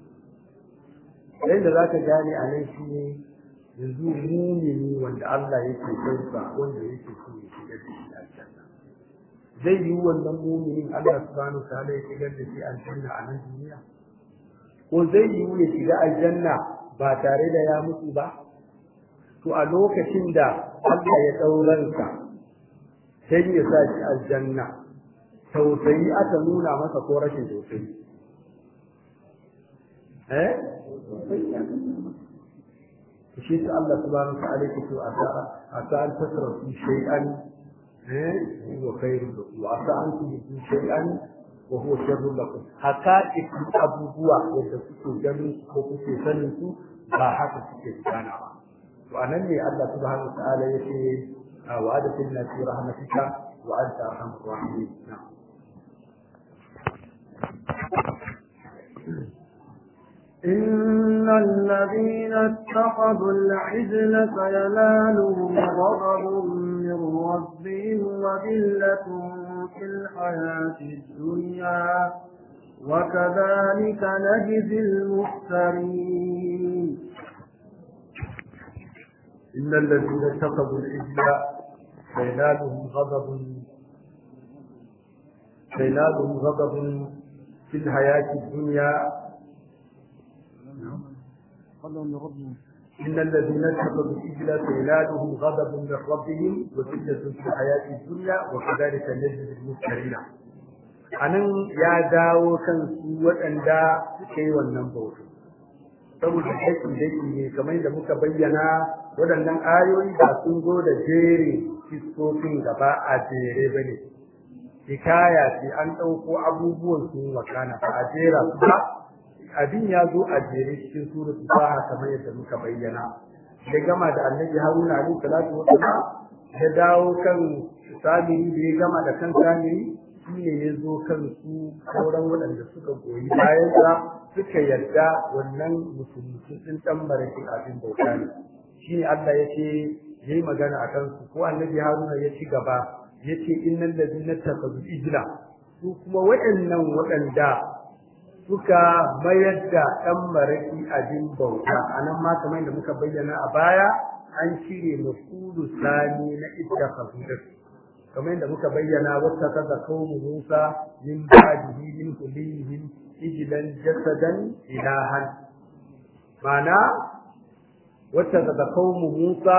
yadda za ka gane a nan shi ne yanzu mumini wanda Allah yake sauka wanda yake so ya shigar da shi aljanna zai yi wannan muminin Allah subhanahu wa ta'ala ya shigar da shi aljanna a nan duniya ko zai yi ya shiga aljanna ba tare da ya mutu ba to a lokacin da Allah ya dauranka sai ya sa shi aljanna tausayi aka nuna masa ko rashin tausayi eh shi ta Allah subhanahu wa ta'ala yake to asa asa an tasrafu shay'an eh wa khairu wa asa an tubu shay'an wa huwa sharrun lakum haqa'iqu abubuwa wanda kuke ganin ko kuke sanin su ba haka suke gana ba to anan ne Allah subhanahu wa ta'ala yake wa adkhilna fi rahmatika wa anta arhamur rahimin إن الذين اتخذوا العجل سينالهم غضب من ربهم وذلة في الحياة الدنيا وكذلك نجزي المفترين. إن الذين اتخذوا العجل سينالهم غضب سينالهم غضب في الحياة الدنيا إن الذين اتخذوا العجل سينالهم غضب من ربهم وذلة في الحياة الدنيا وكذلك نجزي المفترين. anan ya dawo kan su waɗanda suke yi wannan bauta saboda haƙƙi dake ne kamar da muka bayyana waɗannan ayoyi da sun zo da jere fiskofin gaba a jere bane hikaya ce an ɗauko abubuwan sun wakana ba a jera su ba abin ya zo a jere cikin suratul Taha kamar yadda muka bayyana da gama da annabi Haruna alaihi salatu wa salam ya dawo kan Samiri da ya gama da kan Samiri shi ne ya zo kan su sauran waɗanda suka goyi bayansa suka yarda wannan musulmi sun ɗan barakin abin bauta ne shi ne Allah ya ce ya yi magana a kansu ko annabi Haruna ya ci gaba ya ce innal ladina takazu ijla su kuma waɗannan waɗanda suka mayar da ɗan baraki abin bauta anan ma kamar da muka bayyana a baya an cire mafulu sani na ittakazu kamar yadda muka bayyana wata kaza qaumu Musa min ba'dihi min kullihim ijlan jasadan ilahan mana wata kaza qaumu Musa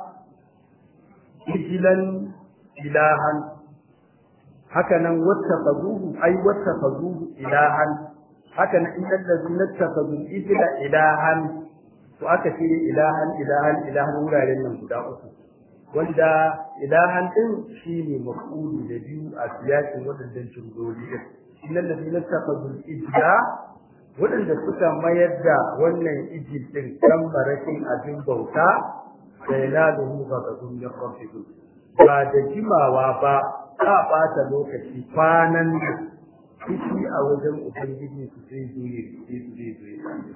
ijlan ilahan haka nan wata kazuhu ai wata kazuhu ilahan haka nan innal ladina takazu ijla ilahan to aka ce ilahan ilahan ilahan wuraren nan guda uku wanda ilahan din shine maf'ul da biyu a siyasin wadannan jumloli din innal ladina taqadu ijla wadanda suka mayar da wannan ijil din kan barakin abin bauta sai laluhu ghadabun min rabbihim ba da jimawa ba ka bata lokaci kwanan kishi a wajen ubangiji su sai zuwa sai su zai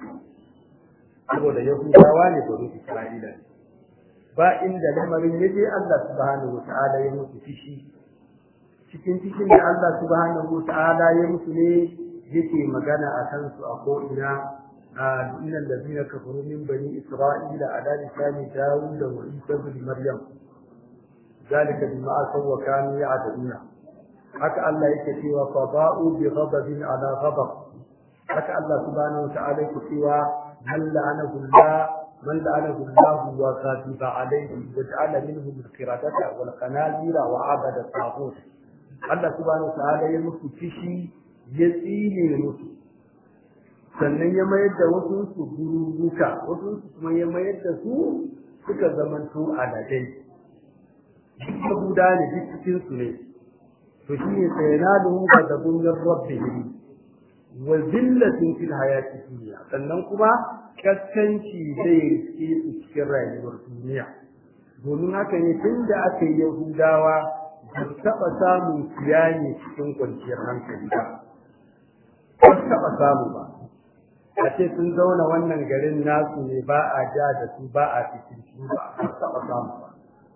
saboda yahudawa ne bari isra'ila ba inda lamarin yaje Allah subhanahu wataala ya musu fishi cikin cikin da Allah subhanahu wataala ya musu ne yake magana a kansu a ko ina innal ladina kafaru min bani isra'ila ala lisani dawud wa isa ibn maryam zalika bima asaw wa kanu ya'taduna haka Allah yake cewa fa ba'u bi ghadabin ala ghadab haka Allah subhanahu wataala yake cewa hal la'anahu Allah من لعنه الله وغضب عليه وجعل منهم القردة والخنازير وعبد الطاغوت الله سبحانه وتعالى ya musu fishi ya tsine musu sannan ya mayar da wasu su gururuka wasu su kuma ya mayar da su suka zamanto aladai duk guda ne duk cikin su ne to shi ne sayanaluhu ghadabun min rabbihim wa zillatin fil hayati dunya sannan kuma kaskanci zai riske su cikin rayuwar duniya domin haka ne tun da aka yi yahudawa ba su taɓa samun kiyani cikin kwanciyar hankali ba ba su taɓa samu ba a ce sun zauna wannan garin nasu ne ba a ja da su ba a cikin su ba ba su taɓa samu ba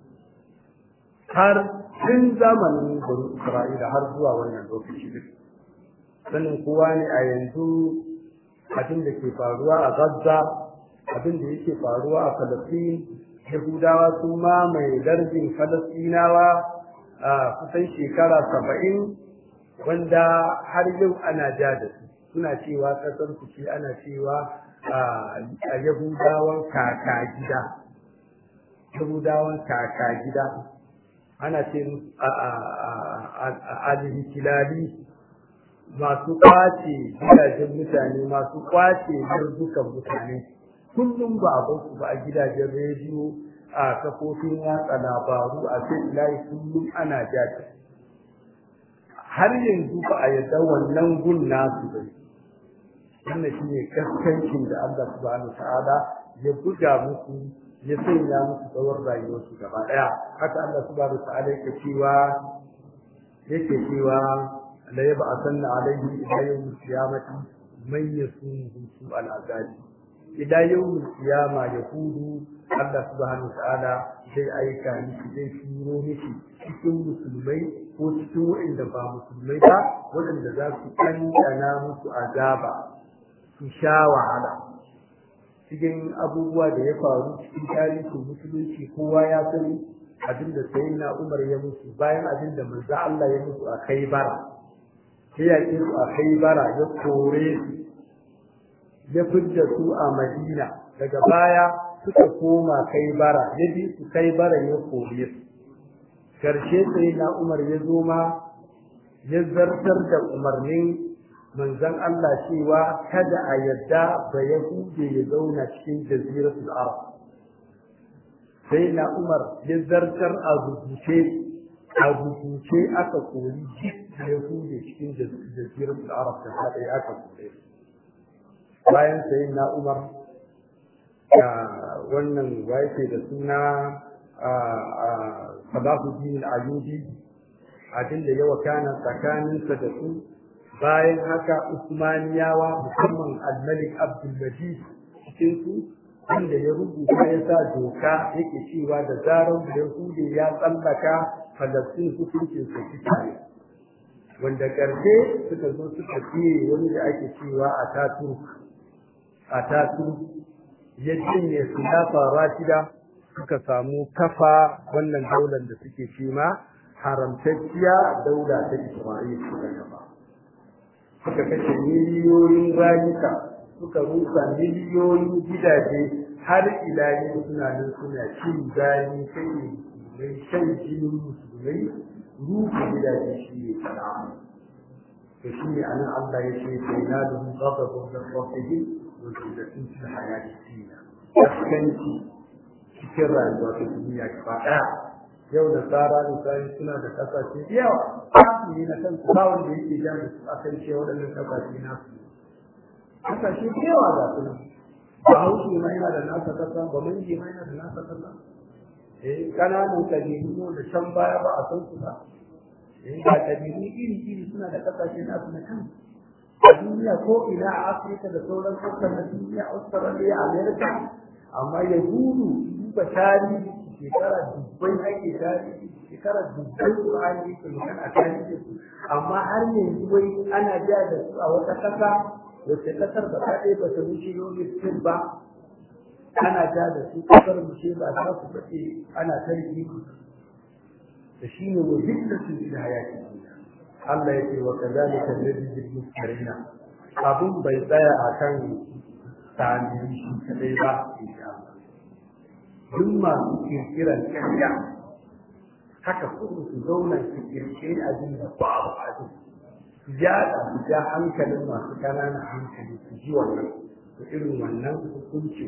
har tun zamanin bari isra'ila har zuwa wannan lokaci sanin kowa ne a yanzu abin da ke faruwa a Gaza abin da yake faruwa a Falastin Yahudawa sun mamaye darbin Falastinawa a kusan shekara saba'in wanda har yau ana ja da su suna cewa kasar su ce ana cewa a Yahudawan kaka gida Yahudawan kaka gida ana ce a al-Hilali masu kwace gidajen mutane masu kwace dukan mutane kullum ba a basu ba a gidajen rediyo a kafofin watsa labaru a sai layi kullum ana jaji har yanzu ba a yadda wannan gun nasu ba wannan shi ne kaskancin da Allah subhanahu ta'ala ya buga musu ya sanya musu tsawon rayuwarsu gaba daya haka Allah subhanahu ta'ala yake cewa yake cewa la yab'athanna alayhi ila yawm al-qiyamati man yasumuhu su al'azabi ila yawmil qiyama yahudu Allah subhanahu wa ta'ala zai aika miki zai turo miki cikin musulmai ko cikin waɗanda ba musulmai ba waɗanda za su ɗanɗana musu azaba su sha wahala cikin abubuwa da ya faru cikin tarihin musulunci kowa ya sani abin da sayyidina Umar ya musu bayan abin da manzo Allah ya musu a Khaybara sai ya yi su a Khaybara ya kore su ya fidda su a Madina daga baya suka koma Khaybara ya bi su Khaybara ya kore su karshe sayyidina Umar ya zo ma ya zartar da umarnin manzon Allah cewa kada a yadda ba Yahude ya zauna cikin jaziratul Arab sai na Umar ya zartar a rubuce a rubuce aka kori da Yahude cikin jaziratul Arab da kada aka kore bayan sai na Umar ya wannan waye da suna Salahuddin al-Ayyubi abin da ya wakana tsakaninsa da su bayan haka Usmaniyawa musamman al-Malik Abdul Majid cikin su wanda ya rubuta ya sa doka yake cewa da zarar da Yahudi ya tsallaka Falastin hukuncin su kitare wanda karshe suka zo suka fiye wani da ake cewa Ataturk Ataturk ya cinye khilafa Rashida suka samu kafa wannan daular da suke cima haramtacciya daula ta Isra'ila suka gaba suka kashe miliyoyin rayuka suka rusa miliyoyin gidaje har ila yau suna nan suna cin gani kai mai shan jinin musulmai rusa gidaje shi ne sana'a to shi ne anan Allah ya ce sai na da ghadabun min rabbihim wa zillatin fil hayati dunya kaskanci cikin rayuwa ta duniya gaba ɗaya yau da tsara da tsari suna da kasashe da yawa ne na kan ba wanda yake jan da su akan ce waɗannan kasashe na su kasashe da yawa ga su nan ba haushi ma yana da nasa kasa ba manji ma yana da nasa kasa eh kananan kabilu da can baya ba a san su ba eh ga kabilu iri iri suna da kasashe na su na kan a duniya ko ina a Afirka da sauran sassan na duniya Australia America amma yahudu duba tarihi shekara dubbai ake tarihi shekara dubbai Qur'ani ke magana a tarihi su amma har yanzu wai ana ja da su a wata kasa wacce kasar ba ta ɗaya ba ta wuce lokacin ba ana ja da su kasar mu ce ba ta su bace ana tarihi da shi ne wa hiddatu ila hayati Allah ya ce wa kadhalika najzi al-muftarina abun bai tsaya akan tarihi shi kadai ba insha Allah duk masu kirkiran ƙarya haka kuma su zauna su kirkiri abin da babu abin su yaɗa su ja hankalin masu ƙananan hankali su ji wannan da irin wannan hukunci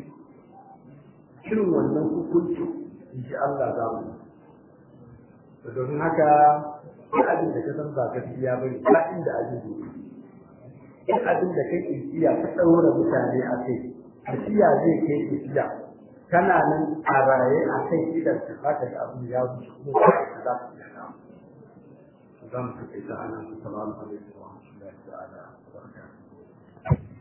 irin wannan hukunci in ji Allah za mu da domin haka duk abin da ka san ba gaskiya ba ne ba inda abin da duk abin da kai kirkiya ka ɗaura mutane a kai tafiya zai kai tafiya kana nan a raye a kai idan ka zaka ga abin ya wuce kuma ba ka za ka ga za mu ta kai ta anan assalamu alaikum wa rahmatullahi ta'ala wa barakatuh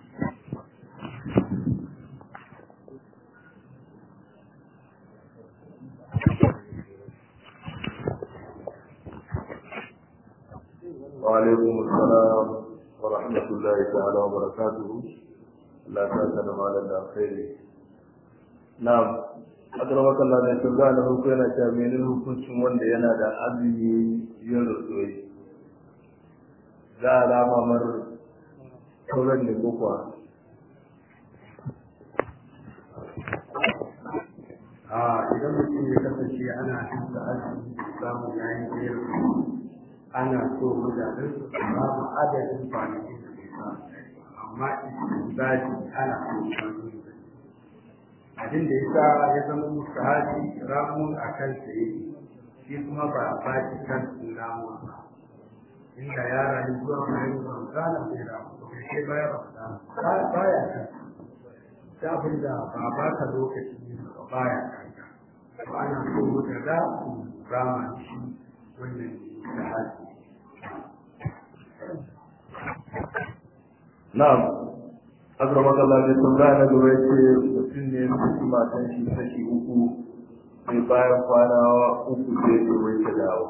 wa alaikum assalam wa rahmatullahi ta'ala wa barakatuh Allah ta da malam da alkhairi na'am adrabaka Allah ne tunga na hukun yana ta menene hukuncin wanda yana da azumi yin rusuyi za a rama mar sauran ne ko kuwa a idan mutum ya kasance ana cinta azumi samun yayin biyar ana so mutane su samu adadin kwanakin da ke sa amma istibadi ana so mutane abin da ya sa ya zama mustahabi ramun a kan tsaye shi kuma ba a baki kan ramun ba inda ya rayu zuwa bayan ramzana bai ramu ba kai sai bayan ramzana baya kan ta abin da ba ba ka lokaci ne ba baya kan ka ba ana so mutu da su rama shi wannan mustahabi na'am akrama Allah ne tambaya na gaba yace mutum ne su matan shi kashi uku sai bayan kwana uku sai ya wai ta dawo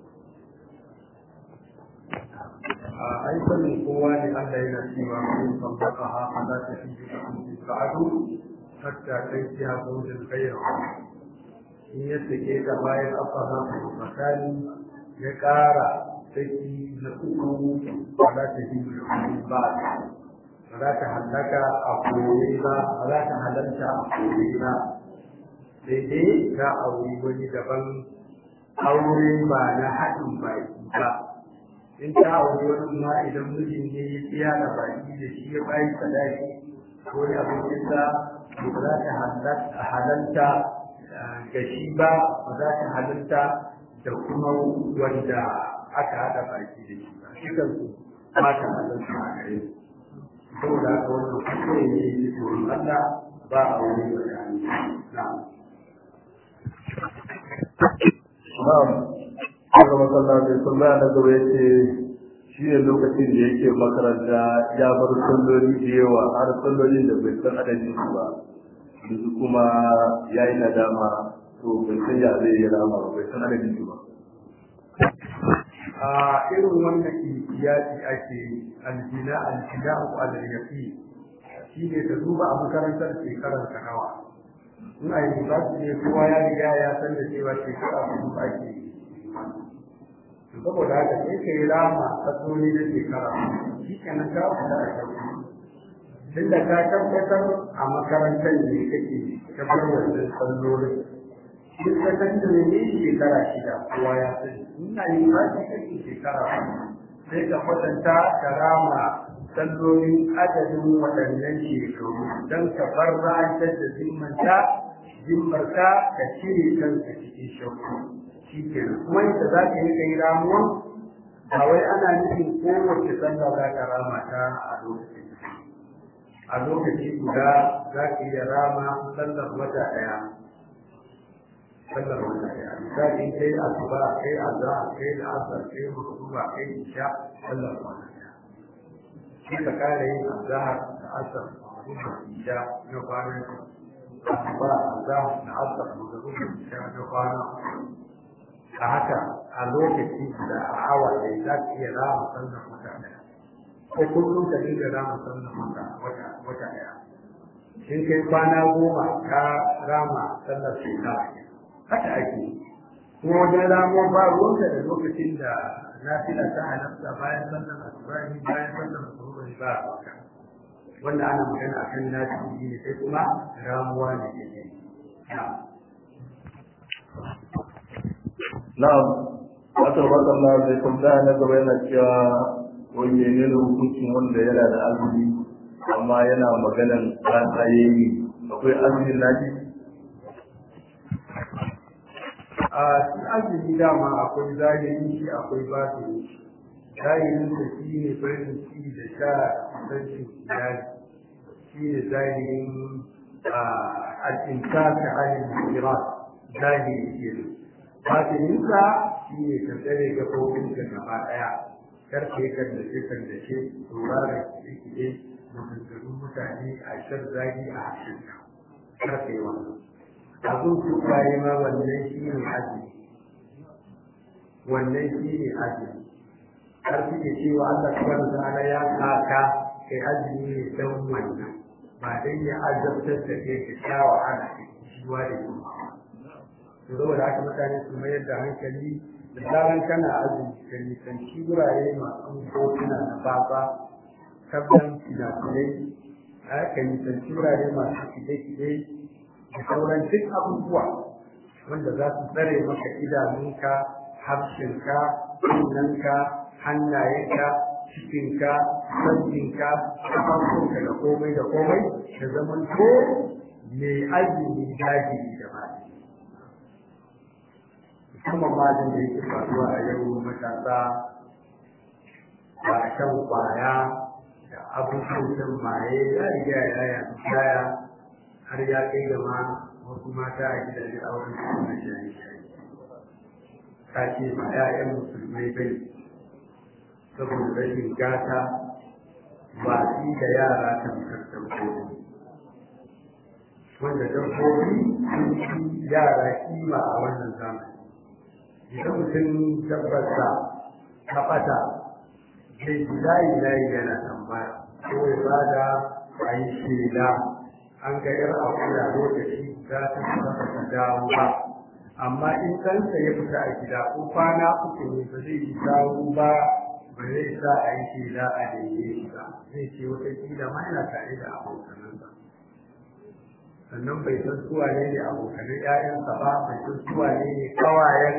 a aikin kowa ne Allah yana cewa kun tambaka ha ala ta fi sa'adu hatta kai ya zaujin khairu in ya take da bayan afaha makani ya kara saki na uku ala ta fi ba za ta hallaka a koyi ba za ta halarta a koyi ba sai dai ta auri wani daban aure ba na haɗin baki ba in ta auri wani ma idan mijin ne ya tsaya da baki da shi ya bayi sadaki ko ya abincinsa ba za ta halarta ga shi ba ba za ta halarta da kuma wanda aka haɗa baki da shi ba shi kansu ba ta halarta a gare su saboda haka wannan kuskure ne ya tsoron Allah ba a wuri bayani na'am na'am aka matsala da tambaya na gaba yace shi ne lokacin da yake makaranta ya bar salloli da yawa har sallolin da bai san adadin su ba yanzu kuma ya yi nadama to bai san ya zai yi rama ba bai san adadin su ba a irin wannan ihtiyati ake aljina aljina ko aljiyati shi ne ta duba a makarantar shekarar ka nawa in a yi ba ne kowa ya riga ya san da cewa shekara su ake saboda haka sai ka yi rama tsakoni da shekara shi kenan ka fita a shauki tun da ka tabbatar a makarantar ne kake tabbatar wannan tsallolin duk da kan da ne shekara shida kowa ya sani ina yi ba shi kake shekara sai ka kwatanta ka rama sallolin adadin waɗannan shekaru don ka bar ra'antar da zimmanta zimmarka ka cire kanka cikin shauku shi ke kuma yadda za ka yi kai ramuwa ba wai ana nufin kowace sallah za ka rama ta a lokaci a lokaci guda za ka iya rama sallar wata ɗaya sallar wata ɗaya misali kai asuba kai azhar kai asar kai magruba kai isha sallar wata ɗaya sai ka kare yin azhar da asar magruba isha na kwanan asuba azhar da asar magruba isha na kwanan a haka a lokaci da a awa da za ka iya rama sallar wata ɗaya ko kullum ka dinga rama sallar wata wata ɗaya in kai kwana goma ka rama sallar shekara haka ake kuma wajen ramo ba ruwanka da lokacin da nafila ta halatta bayan sallar asubahi bayan sallar asubahi ba a baka wanda ana magana akan nafi ne sai kuma ramuwa ne ke ne na'am wata wata Allah zai tambaya na gaba yana cewa wani ne da hukuncin wanda yana da azumi amma yana maganan rantsaye akwai azumin naji a cikin azumi dama akwai zahiri akwai batini zahirin da shi ne farin ciki da sha kusancin iyali shi ne zahirin al'inta ta halin kira zahiri ke ne batininsa shi ne ka tsare gaɓoɓinka gaba ɗaya karfe kallace kallace sauraron kiɗe-kiɗe maganganun mutane a shan zagi a harshenka karfe wannan abin su kayi ma wannan shi ne azumi wannan shi ne azumi har suke cewa Allah subhanahu wa ta'ala ya saka kai azumi ne dan wannan ba dai ya azabtar da kai ka sha wahala shi wa da kuma to saboda haka mutane su mayar da hankali da zaran kana azumi ka nisanci wurare masu hotuna na baba kabdan fina-finai ka nisanci wurare masu kide-kide da sauran duk abubuwa wanda za su tsare maka idanunka harshenka kunnanka hannayenka cikinka sanjinka kafafunka da komai da komai da zaman to mai azumi zahiri da ba musamman majin da yake faruwa a yau matasa ba a shan kwaya da abubuwan maye ya riga ya yaya har ya kai da ma wasu mata a gidajen auren su na shaye-shaye ta ce ma 'ya'yan musulmai bai saboda rashin gata ba shi da yara kan dabbobi wanda dabbobi sun fi yara kima a wannan zamani idan mutum dabbarsa ta ɓata zai ji layi layi yana tambaya ko ya ba da a yi shela an ga yar akuya lokaci za ta fita ta dawo ba amma in kansa ya fita a gida ko kwana uku ne ba zai yi dawo ba ba zai sa a yi shela a daidai shi ba zai ce wata kila ma yana tare da abokanansa sannan bai san suwa ne ne abokanan ƴaƴansa ba bai san suwa ne ne kawayen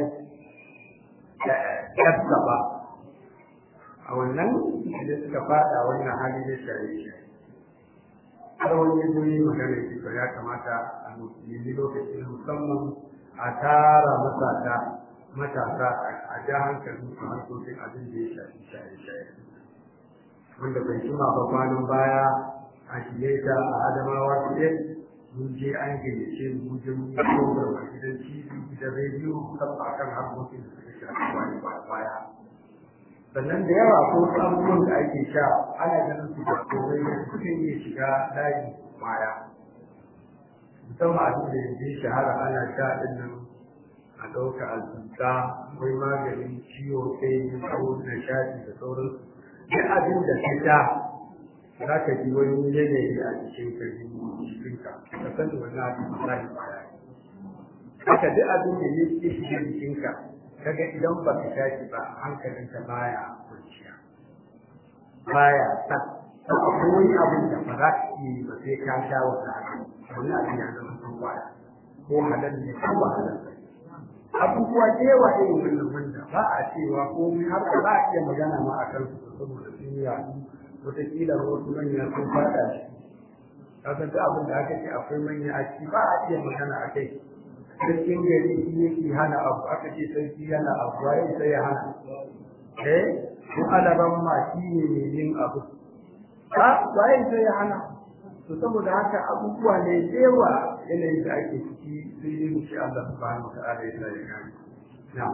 ƴarsa ba a wannan da suka fada wannan hali da shaye-shaye har wani yanzu yi magana shi ba ya kamata a nemi lokaci musamman a tara matasa matasa a ja hankali su harkokin abin da ya shafi shaye-shaye wanda bai jima ba kwanan baya a shiyeta a adamawa su ɗin mun je an gayyace mu je mun yi program a gidan tv gidan rediyo musamman akan harkokin da suka shafi wani baya sannan da yawa ko abubuwan da ake sha ana ganin su da komai da sukan iya shiga layi baya musamman abin da yanzu shahara ana sha din nan a ɗauka alzuta akwai maganin ciwo kai ko na shafi da sauransu duk abin da ka sha za ka ji wani yanayi a cikin ka jikinka ka sani wannan abin da layi baya haka duk abin da ya ke shiga jikinka kaga idan ba ka tashi ba hankalinka baya kwanciya baya san akwai abin da ba za ka yi ba sai ka sha wata abin wani abin ya zama sun kwaya ko halal ne ko ba halal ne abubuwa da yawa irin wannan wanda ba a cewa komai har ba za a iya magana ma a kan su saboda sun yi yaɗu wataƙila wasu manya sun faɗa shi kaga duk abin da aka ce akwai manya a ciki ba a iya magana a kai sarkin gari shi yake hana abu aka ce sarki yana abu waye sai ya hana eh ko alaban ma shi ne mai yin abu ha waye sai ya hana to saboda haka abubuwa ne yawa yanayin da ake ciki sai yi mu shi Allah subhanahu wa ta'ala ya tsare gani na'am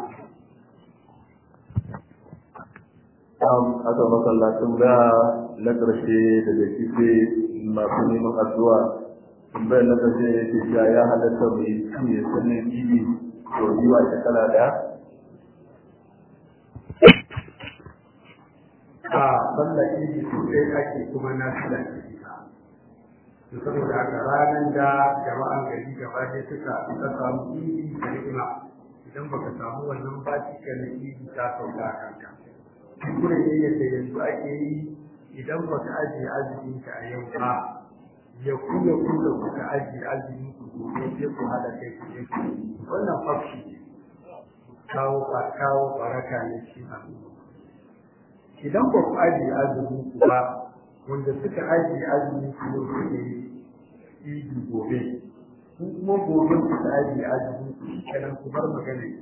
um aka masallacin da na karshe daga kife masu neman addu'a tambayar na kashe ya ce ya ya halatta mai ciye sannan ibi to yiwa shekara daya a sallar ibi sosai ake kuma na fila to saboda haka ranar da jama'an gari gaba ɗaya suka suka samu ibi da ni'ima idan baka samu wannan ba cikin ibi ta sauka a kanka kuma ne yadda yanzu ake yi idan baka ajiye arzikin ka a yau ba ya kula kula kuka ajiye arzikin ku gobe sai ku hada kai ku je ku wannan fashi kawo kawo baraka ne shi al'umma idan ba ku ajiye arzikin ku ba wanda suka ajiye arzikin ku ne su ne idi gobe ku kuma gobe kuka ajiye arzikin ku kenan ku bar magana ne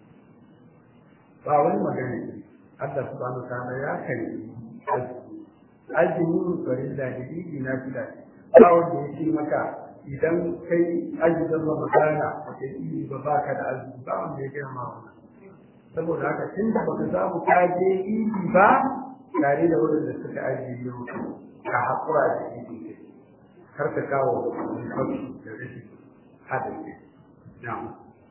ba wani magana ne Allah subhanahu wa ta'ala ya kai ajiyin farilla da idi na fila ba wanda ya ce maka idan kai ajiyar ba magana ba kai idi ba baka da azumi ba wanda ya gaya ma wannan saboda haka tun da baka samu ka je idi ba tare da wanda suka ajiye yau ka haƙura da idi kar ka kawo wani fashi da rashin haɗin kai na'am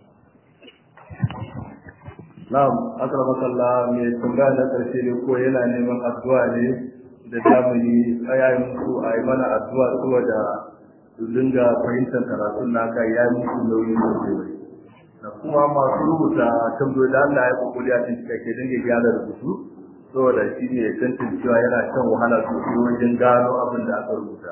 na'am akramaka Allah mai tambaya na karshe ne ko yana neman addu'a ne da zamani ayayin su a yi mana addu'a saboda su dinga fahimtar karatun naka ya yi musu nauyi sosai da kuma masu rubuta tambayoyi da Allah ya kokari a cikin ke dinga gyara rubutu saboda shi ne tantancewa yana shan wahala sosai wajen gano abin da aka rubuta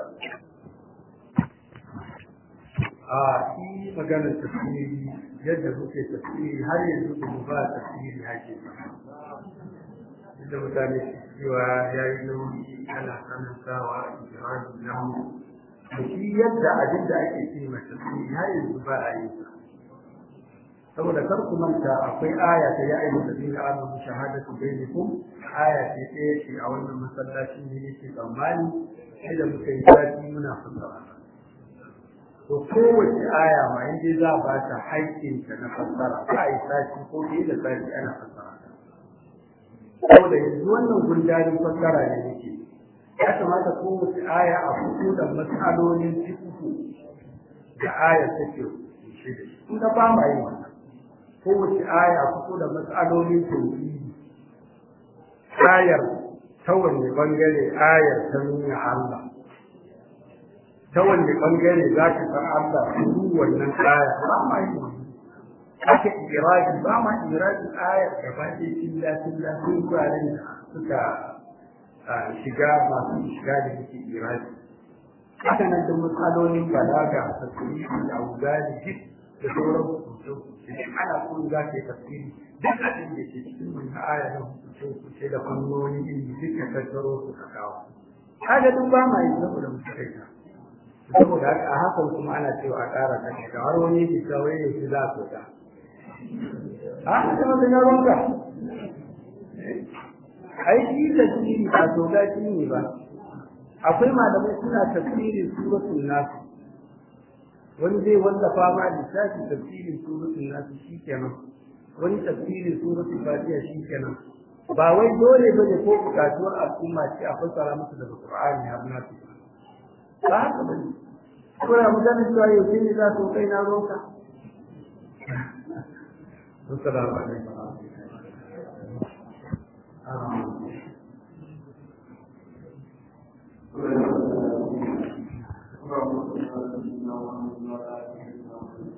a shi maganar tafsiri yadda muke tafsiri har yanzu ba mu ba tafsiri hake ba da mutane cewa ya yi nauyi ana sanantawa a jirage namu da shi yadda abin da ake ce mai tafsiri har yanzu ba a yi sa saboda kar ku manta akwai aya ta ya ayyuka dina amanu shahadatu bainakum aya ce ɗaya ce a wannan masallacin ne yake tsammani sai da muka yi zafi muna fassara to kowace aya ma in dai za ba ta haƙƙinta na fassara ba a yi sati ko ɗaya da sati ana fassara saboda yanzu wannan gundarin fassara ne yake ya kamata kowace aya a fito da matsalolin fiqh da ayar take kunshe da shi in ka ba ma yi wannan kowace aya a fito da matsalolin tauhidi ayar ta wanne bangare ayar ta nuna Allah ta wanne bangare za ka san Allah su wannan aya ba ma yi wannan aka iraji ba ma iraji ayar gaba ɗaya illa illa sun guraren da suka shiga masu shiga da yake iraji haka nan da matsalolin balaga tafsiri da auzali duk da sauran hukunce idan ana so za ka yi tafsiri duk abin da ke cikin wannan aya na hukunce da fannoni ilmi duk ka tattaro su ka kawo kaga duk ba ma yi saboda mutakaita saboda haka a hakan kuma ana cewa a ƙara kashe da har wani yake cewa wai yake za ku ta a ta wata na ronka ai shi tafsiri ba to ga shi ne ba akwai malamai suna tafsirin suratul nas wani zai wallafa ma lissafi tafsirin suratul nas shikenan wani tafsirin suratul fatiha shikenan ba wai dole bane ko bukatuwar al'umma ce a fassara musu daga qur'ani har nasu ba haka bane kuma magana cewa yau ne za su kai na roka assalamu alaikum Thank you.